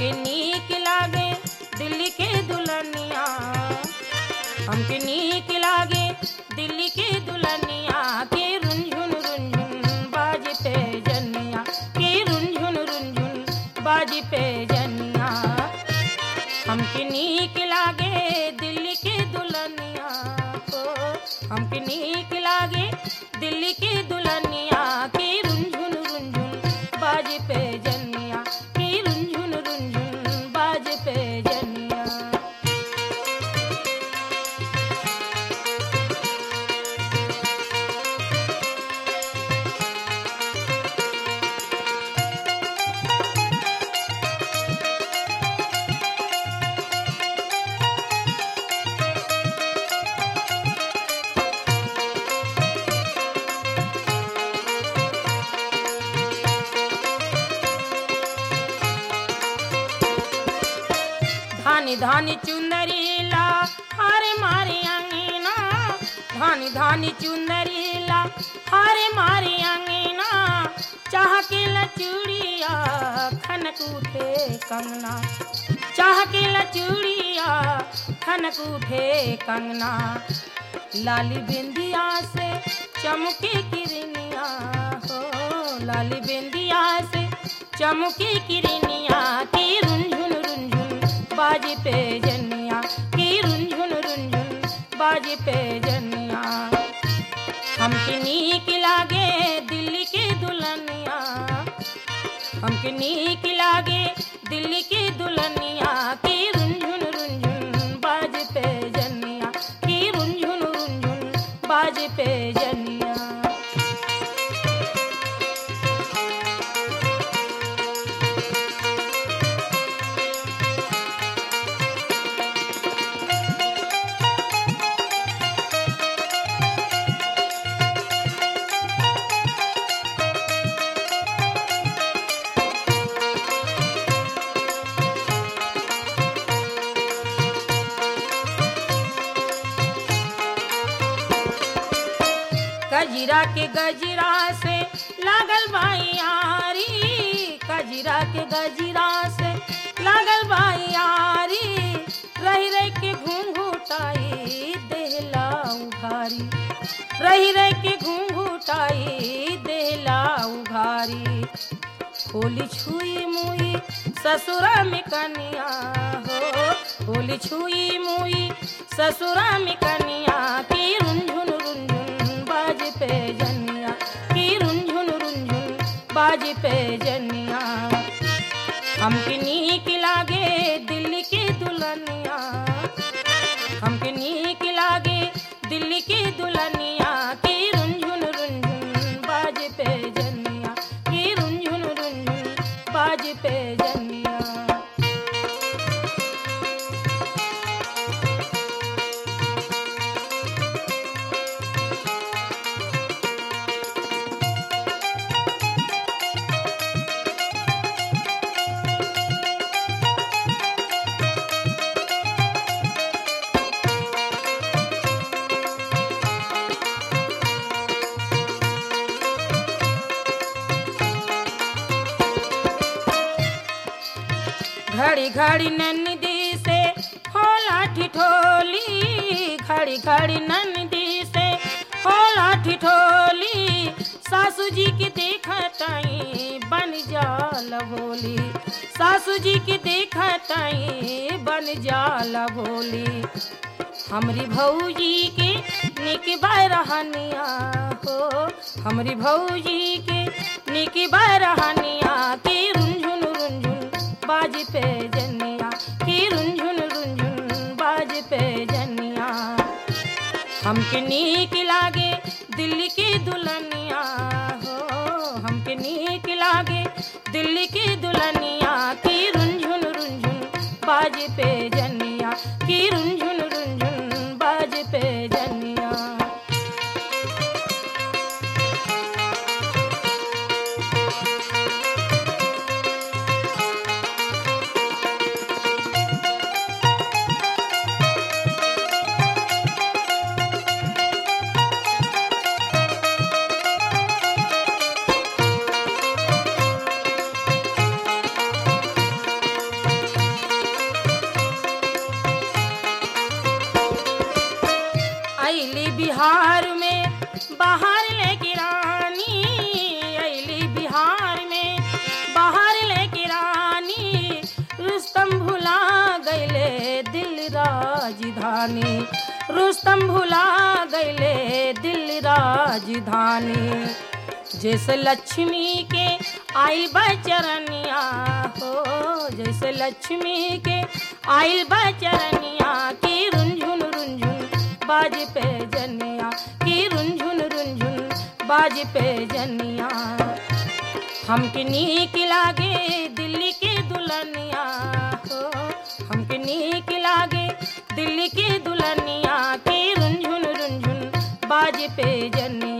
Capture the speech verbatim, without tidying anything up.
हमके नीक लागे दिल्ली के दुल्हनिया, हमके नीक लागे दिल्ली के दुल्हनिया के रुंझुन रुंझुन बाज पे जनिया, के रुंझुन रुंझुन बाज पे जनिया। हमके नीक लागे दिल्ली के दुल्हनिया को, हमके नीक लागे दिल्ली के दुल्हनिया के रुंझुन रुंझुन बाज पे जनिया, के रुंझुन रुंझुन बाज पे जनिया। धानी धानी चुंदरीला हारे मारे अंगीना, धानी धानी चुंदरीला हारे मारे अंगीना, चाह के लचूड़िया खनक उठे कंगना, चाह के लचूड़िया खनक उठे कंगना। लाली बिंदिया से चमके किरनिया हो, लाली बिंदिया से चमके किरनिया की रुंझुन रुंझुन बाज पे जनिया, की रुंझुन रुंझुन बाज पे जनिया। हमके नीक लागे दिल्ली के दुल्हनिया, हमके नीक लागे दिल्ली के दुल्हनिया की रुंझुन रुंझुन बाज पे जनिया, की रुंझुन रुंझुन बाज पे जनिया। कजरा के गजरा से लागल बाई यारी, कजरा के गजरा से लागल बाई यारी, रही रही के घूंघूटाई देहला उघारी, रही रही के घूंघूटाई देहला उघारी। होली छुई मुई ससुरा में कनिया हो, होली छुई मुई ससुरा में कनिया की रुंझुन रुंझुन बाज पे जनिया, की रुंझुन रुंझुन बाज पे जनिया। हमके नीक लागे दिल्ली के दुल्हनिया, हमके नीक लागे दिल्ली के दुल्हनिया की रुंझुन रुंझुन बाज पे जनिया, की रुंझुन रुंझुन बाज पे जनिया। घड़ी घड़ी नन्दी से होला ठिठोली, घड़ी घड़ी नन्दी से होला ठिठोली, सासू जी की देखताई बन जाला भोली, सासू जी की देखताई बन जाला भोली। हमरी भौजी के निक बरहनिया हो, हमरी भौजी के निक बरहनिया की रुंझुन रुंझुन बाज पे जनिया, की रुंझुन रुंझुन बाज पे जनिया। हमके नीक लागे दिल्ली की दुल्हनिया हो, हमके नीक लागे दिल्ली की दुल्हनिया की रुंझुन रुंझुन बाज पे जनिया, की रुंझुन रुंझुन बाज पे जनिया। रुस्तम भुला गईले दिल्ली राजधानी, रुस्तम भुला गईले दिल्ली राजधानी। जैसे लक्ष्मी के आइल बचरनिया हो, जैसे लक्ष्मी के आइल बचरनिया की रुंझुन रुंझुन बाज पे जनिया, की रुंझुन रुंझुन बाज पे जनिया। हमके नीक लागे दिल्ली के दुल्हनिया हो, हमके नीक लागे दिल्ली के दुल्हनिया की रुंझुन रुंझुन बाज पे जनिया।